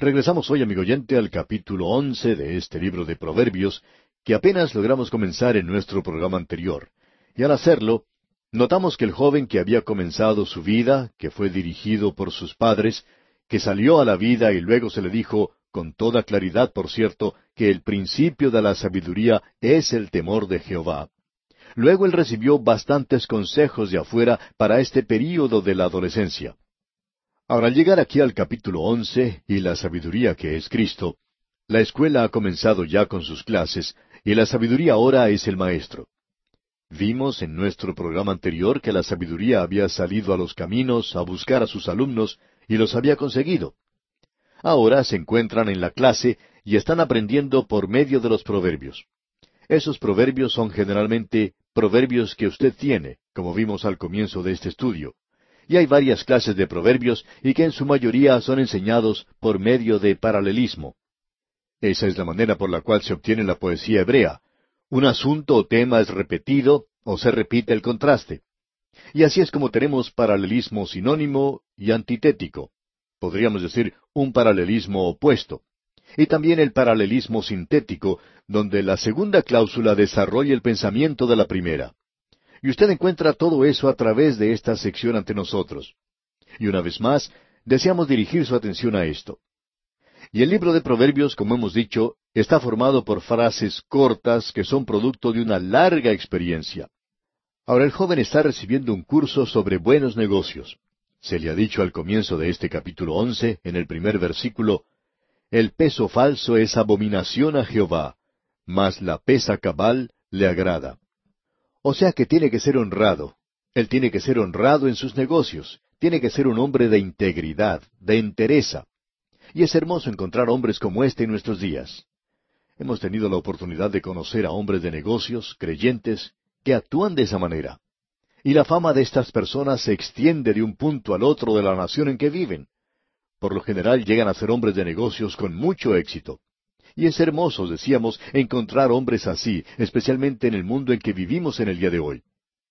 Regresamos hoy, amigo oyente, al capítulo 11 de este libro de Proverbios, que apenas logramos comenzar en nuestro programa anterior. Y al hacerlo, notamos que el joven que había comenzado su vida, que fue dirigido por sus padres, que salió a la vida y luego se le dijo, con toda claridad, por cierto, que el principio de la sabiduría es el temor de Jehová. Luego él recibió bastantes consejos de afuera para este período de la adolescencia. Ahora, al llegar aquí al capítulo 11 y la sabiduría que es Cristo, la escuela ha comenzado ya con sus clases y la sabiduría ahora es el maestro. Vimos en nuestro programa anterior que la sabiduría había salido a los caminos a buscar a sus alumnos y los había conseguido. Ahora se encuentran en la clase y están aprendiendo por medio de los proverbios. Esos proverbios son generalmente proverbios que usted tiene, como vimos al comienzo de este estudio. Y hay varias clases de proverbios y que en su mayoría son enseñados por medio de paralelismo. Esa es la manera por la cual se obtiene la poesía hebrea. Un asunto o tema es repetido o se repite el contraste. Y así es como tenemos paralelismo sinónimo y antitético. Podríamos decir un paralelismo opuesto. Y también el paralelismo sintético, donde la segunda cláusula desarrolla el pensamiento de la primera. Y usted encuentra todo eso a través de esta sección ante nosotros. Y una vez más, deseamos dirigir su atención a esto. Y el libro de Proverbios, como hemos dicho, está formado por frases cortas que son producto de una larga experiencia. Ahora el joven está recibiendo un curso sobre buenos negocios. Se le ha dicho al comienzo de este capítulo 11, en el primer versículo, «El peso falso es abominación a Jehová, mas la pesa cabal le agrada». O sea que tiene que ser honrado. Él tiene que ser honrado en sus negocios. Tiene que ser un hombre de integridad, de entereza. Y es hermoso encontrar hombres como este en nuestros días. Hemos tenido la oportunidad de conocer a hombres de negocios, creyentes, que actúan de esa manera. Y la fama de estas personas se extiende de un punto al otro de la nación en que viven. Por lo general llegan a ser hombres de negocios con mucho éxito. Y es hermoso, decíamos, encontrar hombres así, especialmente en el mundo en que vivimos en el día de hoy.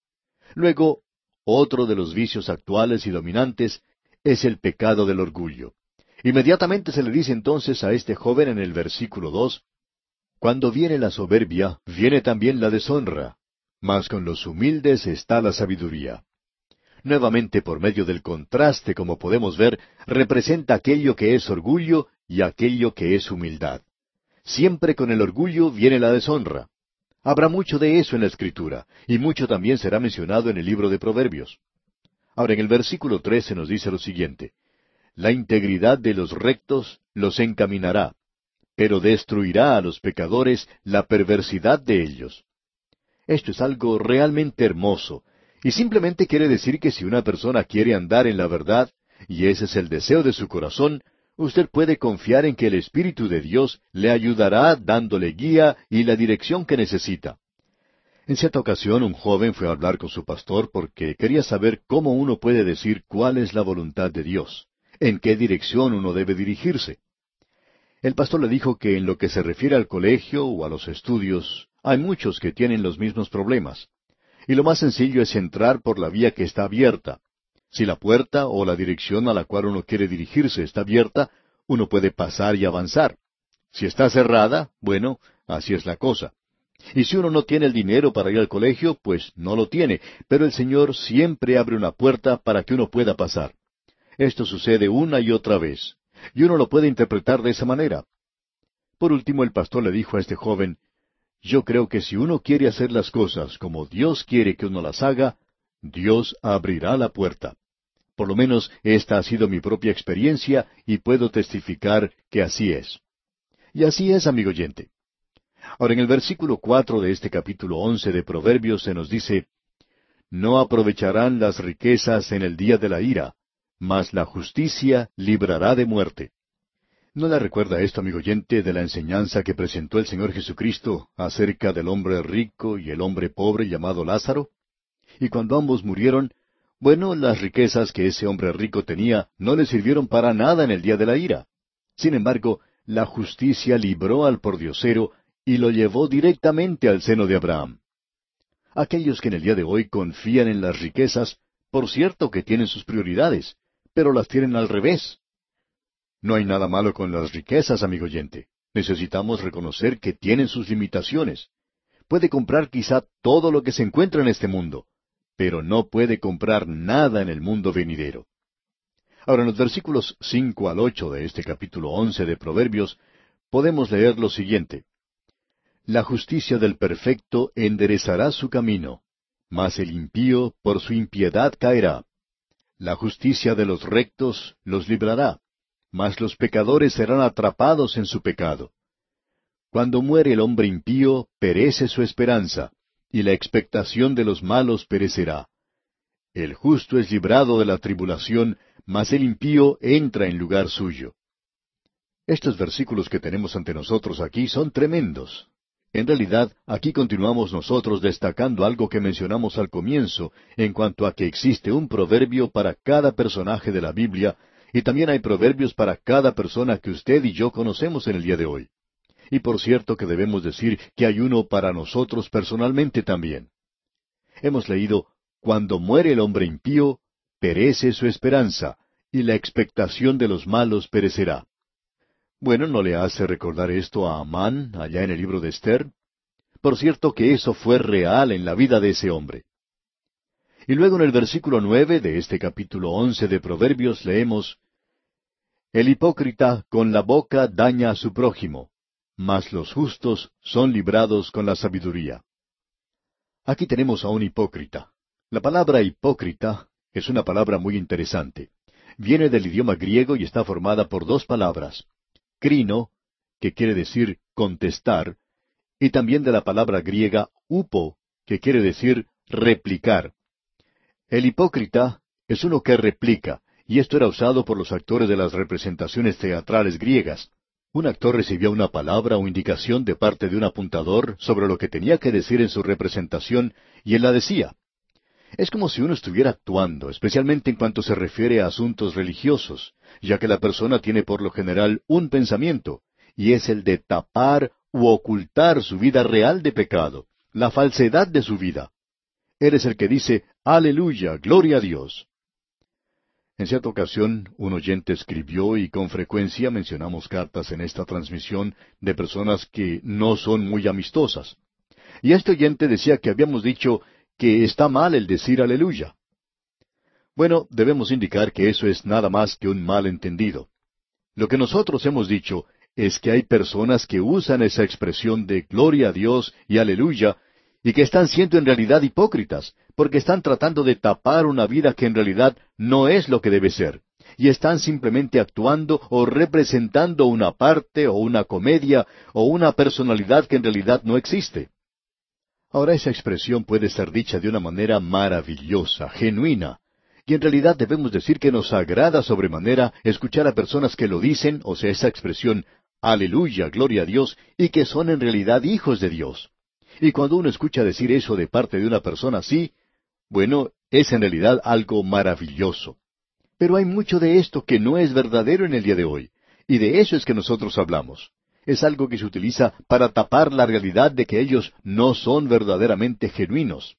Luego, otro de los vicios actuales y dominantes es el pecado del orgullo. Inmediatamente se le dice entonces a este joven en el versículo 2, «Cuando viene la soberbia, viene también la deshonra, mas con los humildes está la sabiduría». Nuevamente, por medio del contraste, como podemos ver, representa aquello que es orgullo y aquello que es humildad. Siempre con el orgullo viene la deshonra. Habrá mucho de eso en la Escritura, y mucho también será mencionado en el libro de Proverbios. Ahora, en el versículo 13 nos dice lo siguiente, «La integridad de los rectos los encaminará, pero destruirá a los pecadores la perversidad de ellos». Esto es algo realmente hermoso, y simplemente quiere decir que si una persona quiere andar en la verdad, y ese es el deseo de su corazón, usted puede confiar en que el Espíritu de Dios le ayudará dándole guía y la dirección que necesita. En cierta ocasión un joven fue a hablar con su pastor porque quería saber cómo uno puede decir cuál es la voluntad de Dios, en qué dirección uno debe dirigirse. El pastor le dijo que en lo que se refiere al colegio o a los estudios, hay muchos que tienen los mismos problemas. Y lo más sencillo es entrar por la vía que está abierta. Si la puerta o la dirección a la cual uno quiere dirigirse está abierta, uno puede pasar y avanzar. Si está cerrada, bueno, así es la cosa. Y si uno no tiene el dinero para ir al colegio, pues no lo tiene, pero el Señor siempre abre una puerta para que uno pueda pasar. Esto sucede una y otra vez, y uno lo puede interpretar de esa manera. Por último, el pastor le dijo a este joven, «Yo creo que si uno quiere hacer las cosas como Dios quiere que uno las haga, Dios abrirá la puerta». Por lo menos esta ha sido mi propia experiencia y puedo testificar que así es. Y así es, amigo oyente. Ahora, en el versículo 4 de este capítulo 11 de Proverbios se nos dice, «No aprovecharán las riquezas en el día de la ira, mas la justicia librará de muerte». ¿No le recuerda esto, amigo oyente, de la enseñanza que presentó el Señor Jesucristo acerca del hombre rico y el hombre pobre llamado Lázaro? Y cuando ambos murieron, bueno, las riquezas que ese hombre rico tenía no le sirvieron para nada en el día de la ira. Sin embargo, la justicia libró al pordiosero y lo llevó directamente al seno de Abraham. Aquellos que en el día de hoy confían en las riquezas, por cierto que tienen sus prioridades, pero las tienen al revés. No hay nada malo con las riquezas, amigo oyente. Necesitamos reconocer que tienen sus limitaciones. Puede comprar quizá todo lo que se encuentra en este mundo, pero no puede comprar nada en el mundo venidero. Ahora, en los versículos 5 al 8 de este capítulo 11 de Proverbios, podemos leer lo siguiente. La justicia del perfecto enderezará su camino, mas el impío por su impiedad caerá. La justicia de los rectos los librará, mas los pecadores serán atrapados en su pecado. Cuando muere el hombre impío, perece su esperanza, y la expectación de los malos perecerá. El justo es librado de la tribulación, mas el impío entra en lugar suyo. Estos versículos que tenemos ante nosotros aquí son tremendos. En realidad, aquí continuamos nosotros destacando algo que mencionamos al comienzo, en cuanto a que existe un proverbio para cada personaje de la Biblia, y también hay proverbios para cada persona que usted y yo conocemos en el día de hoy. Y por cierto que debemos decir que hay uno para nosotros personalmente también. Hemos leído, cuando muere el hombre impío, perece su esperanza, y la expectación de los malos perecerá. Bueno, ¿no le hace recordar esto a Amán, allá en el libro de Esther? Por cierto que eso fue real en la vida de ese hombre. Y luego en el versículo 9 de este capítulo 11 de Proverbios leemos, El hipócrita con la boca daña a su prójimo, mas los justos son librados con la sabiduría. Aquí tenemos a un hipócrita. La palabra hipócrita es una palabra muy interesante. Viene del idioma griego y está formada por dos palabras. Crino, que quiere decir contestar, y también de la palabra griega upo, que quiere decir replicar. El hipócrita es uno que replica, y esto era usado por los actores de las representaciones teatrales griegas. Un actor recibía una palabra o indicación de parte de un apuntador sobre lo que tenía que decir en su representación, y él la decía. Es como si uno estuviera actuando, especialmente en cuanto se refiere a asuntos religiosos, ya que la persona tiene por lo general un pensamiento, y es el de tapar u ocultar su vida real de pecado, la falsedad de su vida. Él es el que dice, Aleluya, gloria a Dios. En cierta ocasión, un oyente escribió, y con frecuencia mencionamos cartas en esta transmisión de personas que no son muy amistosas. Y este oyente decía que habíamos dicho que está mal el decir aleluya. Bueno, debemos indicar que eso es nada más que un malentendido. Lo que nosotros hemos dicho es que hay personas que usan esa expresión de gloria a Dios y aleluya, y que están siendo en realidad hipócritas, porque están tratando de tapar una vida que en realidad no es lo que debe ser, y están simplemente actuando o representando una parte o una comedia o una personalidad que en realidad no existe. Ahora esa expresión puede ser dicha de una manera maravillosa, genuina, y en realidad debemos decir que nos agrada sobremanera escuchar a personas que lo dicen, o sea, esa expresión, aleluya, gloria a Dios, y que son en realidad hijos de Dios. Y cuando uno escucha decir eso de parte de una persona así, bueno, es en realidad algo maravilloso. Pero hay mucho de esto que no es verdadero en el día de hoy, y de eso es que nosotros hablamos. Es algo que se utiliza para tapar la realidad de que ellos no son verdaderamente genuinos.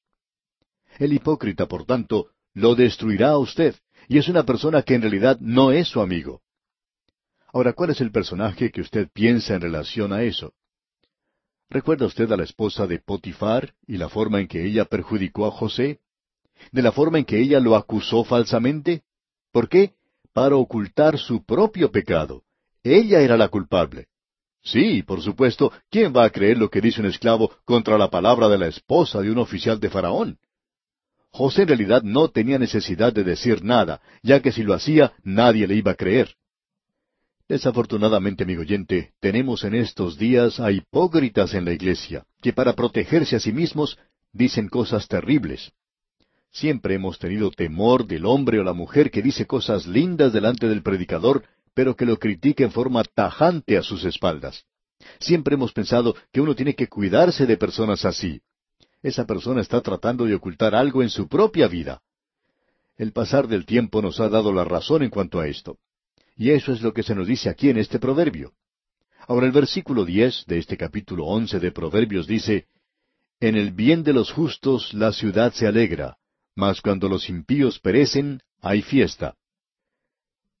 El hipócrita, por tanto, lo destruirá a usted, y es una persona que en realidad no es su amigo. Ahora, ¿cuál es el personaje que usted piensa en relación a eso? ¿Recuerda usted a la esposa de Potifar y la forma en que ella perjudicó a José? ¿De la forma en que ella lo acusó falsamente? ¿Por qué? Para ocultar su propio pecado. Ella era la culpable. Sí, por supuesto, ¿quién va a creer lo que dice un esclavo contra la palabra de la esposa de un oficial de Faraón? José en realidad no tenía necesidad de decir nada, ya que si lo hacía nadie le iba a creer. Desafortunadamente, amigo oyente, tenemos en estos días a hipócritas en la iglesia, que para protegerse a sí mismos dicen cosas terribles. Siempre hemos tenido temor del hombre o la mujer que dice cosas lindas delante del predicador, pero que lo critica en forma tajante a sus espaldas. Siempre hemos pensado que uno tiene que cuidarse de personas así. Esa persona está tratando de ocultar algo en su propia vida. El pasar del tiempo nos ha dado la razón en cuanto a esto. Y eso es lo que se nos dice aquí en este proverbio. Ahora el versículo 10 de este capítulo 11 de Proverbios dice, En el bien de los justos la ciudad se alegra, mas cuando los impíos perecen, hay fiesta.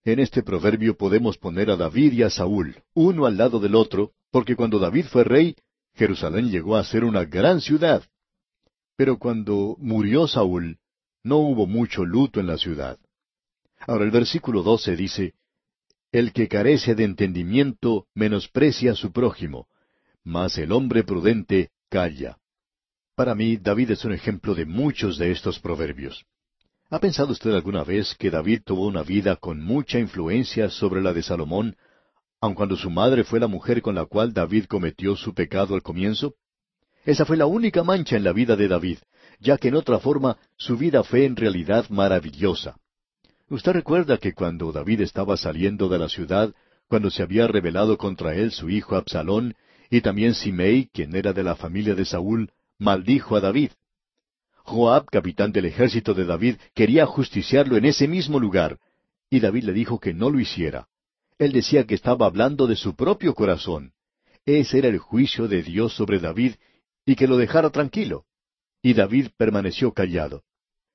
En este proverbio podemos poner a David y a Saúl, uno al lado del otro, porque cuando David fue rey, Jerusalén llegó a ser una gran ciudad. Pero cuando murió Saúl, no hubo mucho luto en la ciudad. Ahora el versículo 12 dice, El que carece de entendimiento menosprecia a su prójimo, mas el hombre prudente calla. Para mí, David es un ejemplo de muchos de estos proverbios. ¿Ha pensado usted alguna vez que David tuvo una vida con mucha influencia sobre la de Salomón, aun cuando su madre fue la mujer con la cual David cometió su pecado al comienzo? Esa fue la única mancha en la vida de David, ya que en otra forma su vida fue en realidad maravillosa. Usted recuerda que cuando David estaba saliendo de la ciudad, cuando se había rebelado contra él su hijo Absalón, y también Simei, quien era de la familia de Saúl, maldijo a David. Joab, capitán del ejército de David, quería ajusticiarlo en ese mismo lugar, y David le dijo que no lo hiciera. Él decía que estaba hablando de su propio corazón. Ese era el juicio de Dios sobre David, y que lo dejara tranquilo. Y David permaneció callado.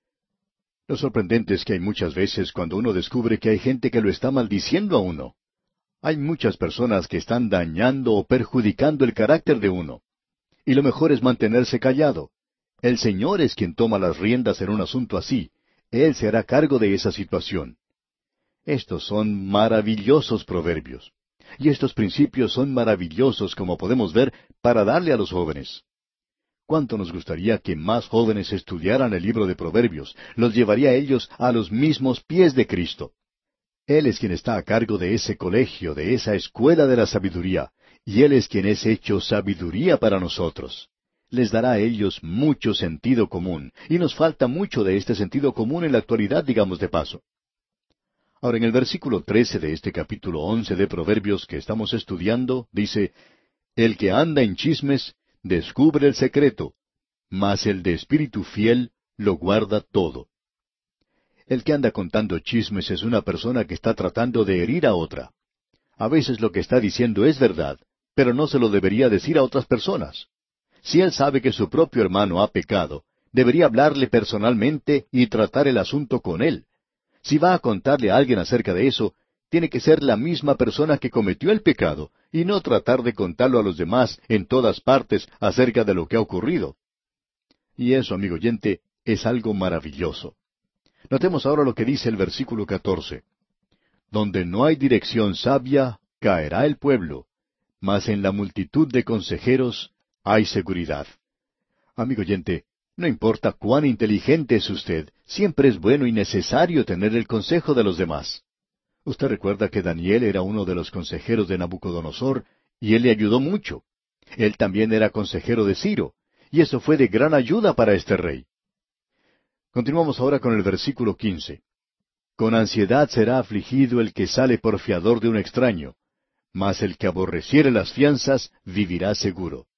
Lo sorprendente es que hay muchas veces cuando uno descubre que hay gente que lo está maldiciendo a uno. Hay muchas personas que están dañando o perjudicando el carácter de uno. Y lo mejor es mantenerse callado. El Señor es quien toma las riendas en un asunto así. Él se hará cargo de esa situación. Estos son maravillosos proverbios. Y estos principios son maravillosos, como podemos ver, para darle a los jóvenes. ¿Cuánto nos gustaría que más jóvenes estudiaran el libro de Proverbios? Los llevaría a ellos a los mismos pies de Cristo. Él es quien está a cargo de ese colegio, de esa escuela de la sabiduría, y Él es quien es hecho sabiduría para nosotros. Les dará a ellos mucho sentido común, y nos falta mucho de este sentido común en la actualidad, digamos de paso. Ahora, en el versículo 13 de este capítulo 11 de Proverbios que estamos estudiando, dice, El que anda en chismes, descubre el secreto, mas el de espíritu fiel lo guarda todo. El que anda contando chismes es una persona que está tratando de herir a otra. A veces lo que está diciendo es verdad, pero no se lo debería decir a otras personas. Si él sabe que su propio hermano ha pecado, debería hablarle personalmente y tratar el asunto con él. Si va a contarle a alguien acerca de eso, tiene que ser la misma persona que cometió el pecado, y no tratar de contarlo a los demás en todas partes acerca de lo que ha ocurrido. Y eso, amigo oyente, es algo maravilloso. Notemos ahora lo que dice el versículo 14. Donde no hay dirección sabia, caerá el pueblo, mas en la multitud de consejeros hay seguridad. Amigo oyente, no importa cuán inteligente es usted, siempre es bueno y necesario tener el consejo de los demás. Usted recuerda que Daniel era uno de los consejeros de Nabucodonosor, y él le ayudó mucho. Él también era consejero de Ciro, y eso fue de gran ayuda para este rey. Continuamos ahora con el versículo 15. Con ansiedad será afligido el que sale por fiador de un extraño, mas el que aborreciere las fianzas vivirá seguro.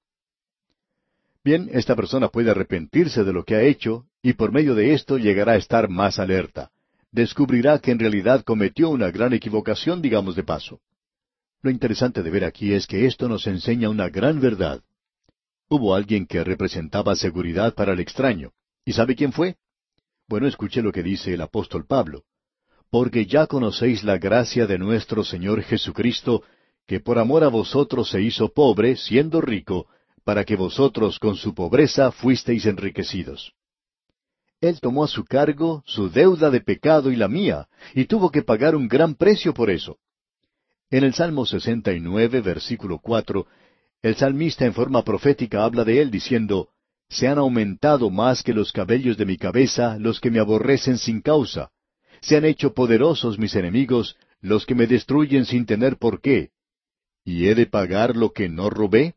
Bien, esta persona puede arrepentirse de lo que ha hecho, y por medio de esto llegará a estar más alerta. Descubrirá que en realidad cometió una gran equivocación, digamos de paso. Lo interesante de ver aquí es que esto nos enseña una gran verdad. Hubo alguien que representaba seguridad para el extraño. ¿Y sabe quién fue? Bueno, escuche lo que dice el apóstol Pablo. Porque ya conocéis la gracia de nuestro Señor Jesucristo, que por amor a vosotros se hizo pobre, siendo rico, para que vosotros con su pobreza fuisteis enriquecidos. Él tomó a su cargo su deuda de pecado y la mía, y tuvo que pagar un gran precio por eso. En el Salmo 69, versículo 4, el salmista en forma profética habla de él diciendo, Se han aumentado más que los cabellos de mi cabeza los que me aborrecen sin causa. Se han hecho poderosos mis enemigos, los que me destruyen sin tener por qué. ¿Y he de pagar lo que no robé?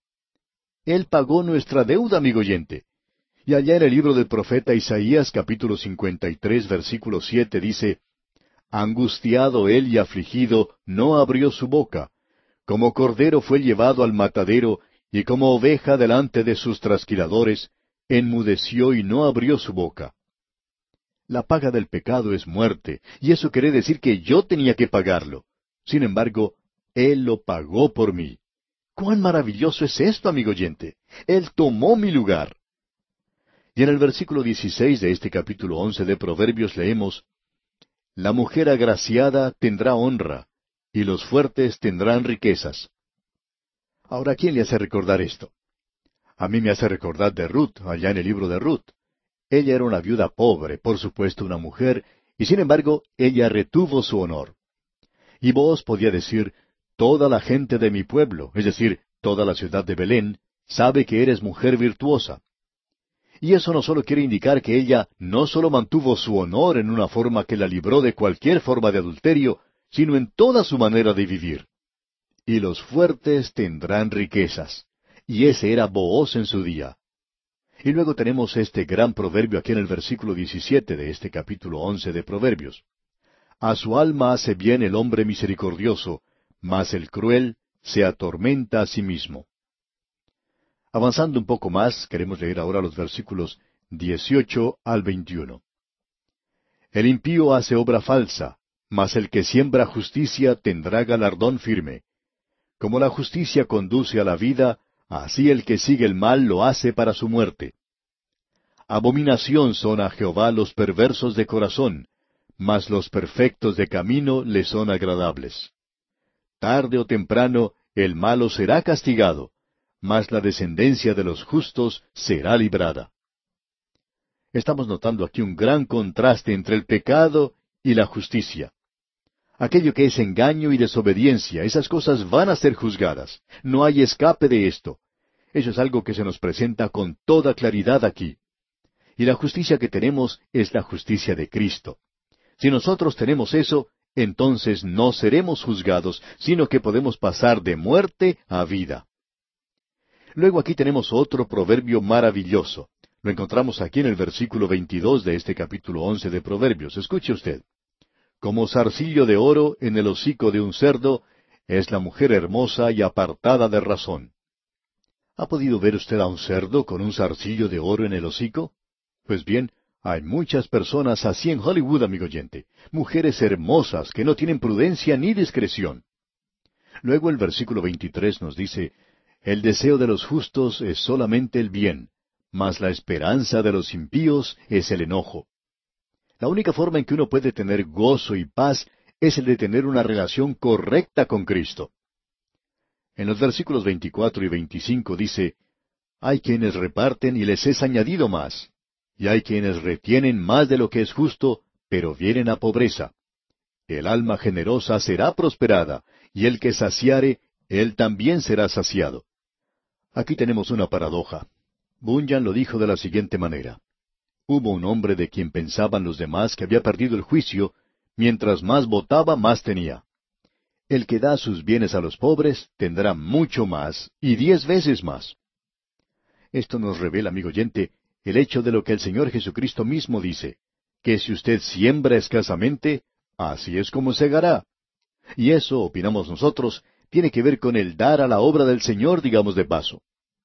Él pagó nuestra deuda, amigo oyente. Y allá en el libro del profeta Isaías, capítulo 53, versículo 7, dice, Angustiado él y afligido, no abrió su boca. Como cordero fue llevado al matadero, y como oveja delante de sus trasquiladores, enmudeció y no abrió su boca. La paga del pecado es muerte, y eso quiere decir que yo tenía que pagarlo. Sin embargo, Él lo pagó por mí. ¡Cuán maravilloso es esto, amigo oyente! Él tomó mi lugar. Y en el versículo 16 de este capítulo 11 de Proverbios leemos, La mujer agraciada tendrá honra, y los fuertes tendrán riquezas. Ahora, ¿a quién le hace recordar esto? A mí me hace recordar de Ruth, allá en el libro de Ruth. Ella era una viuda pobre, por supuesto una mujer, y sin embargo ella retuvo su honor. Y Booz podía decir, toda la gente de mi pueblo, es decir, toda la ciudad de Belén, sabe que eres mujer virtuosa. Y eso no solo quiere indicar que ella no solo mantuvo su honor en una forma que la libró de cualquier forma de adulterio, sino en toda su manera de vivir. Y los fuertes tendrán riquezas. Y ese era Booz en su día. Y luego tenemos este gran proverbio aquí en el versículo 17 de este capítulo 11 de Proverbios. A su alma hace bien el hombre misericordioso, mas el cruel se atormenta a sí mismo. Avanzando un poco más, queremos leer ahora los versículos 18 al 21. El impío hace obra falsa, mas el que siembra justicia tendrá galardón firme. Como la justicia conduce a la vida, así el que sigue el mal lo hace para su muerte. Abominación son a Jehová los perversos de corazón, mas los perfectos de camino le son agradables. Tarde o temprano el malo será castigado, mas la descendencia de los justos será librada. Estamos notando aquí un gran contraste entre el pecado y la justicia. Aquello que es engaño y desobediencia, esas cosas van a ser juzgadas. No hay escape de esto. Eso es algo que se nos presenta con toda claridad aquí. Y la justicia que tenemos es la justicia de Cristo. Si nosotros tenemos eso, entonces no seremos juzgados, sino que podemos pasar de muerte a vida. Luego aquí tenemos otro proverbio maravilloso. Lo encontramos aquí en el versículo 22 de este capítulo 11 de Proverbios. Escuche usted. Como zarcillo de oro en el hocico de un cerdo, es la mujer hermosa y apartada de razón. ¿Ha podido ver usted a un cerdo con un zarcillo de oro en el hocico? Pues bien, hay muchas personas así en Hollywood, amigo oyente, mujeres hermosas que no tienen prudencia ni discreción. Luego el versículo 23 nos dice, el deseo de los justos es solamente el bien, mas la esperanza de los impíos es el enojo. La única forma en que uno puede tener gozo y paz es el de tener una relación correcta con Cristo. En los versículos 24 y 25 dice, hay quienes reparten y les es añadido más, y hay quienes retienen más de lo que es justo, pero vienen a pobreza. El alma generosa será prosperada, y el que saciare, él también será saciado. Aquí tenemos una paradoja. Bunyan lo dijo de la siguiente manera. Hubo un hombre de quien pensaban los demás que había perdido el juicio, mientras más votaba, más tenía. El que da sus bienes a los pobres tendrá mucho más, y 10 veces más. Esto nos revela, amigo oyente, el hecho de lo que el Señor Jesucristo mismo dice, que si usted siembra escasamente, así es como segará. Y eso, opinamos nosotros, tiene que ver con el dar a la obra del Señor, digamos de paso.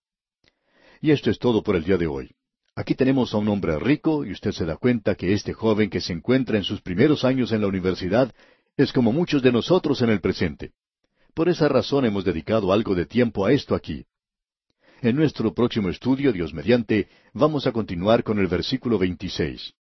Y esto es todo por el día de hoy. Aquí tenemos a un hombre rico, y usted se da cuenta que este joven que se encuentra en sus primeros años en la universidad es como muchos de nosotros en el presente. Por esa razón hemos dedicado algo de tiempo a esto aquí. En nuestro próximo estudio, Dios mediante, vamos a continuar con el versículo 26.